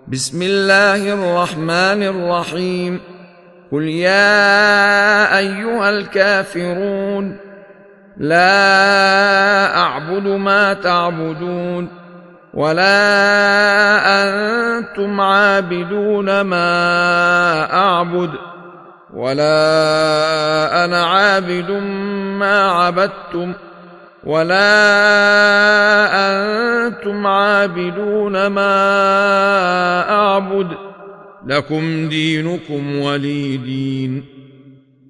بسم الله الرحمن الرحيم. قل يا أيها الكافرون لا أعبد ما تعبدون ولا أنتم عابدون ما أعبد ولا أنا عابد ما عبدتم ولا أنتم عابدون ما أعبد لكم دينكم ولي دين.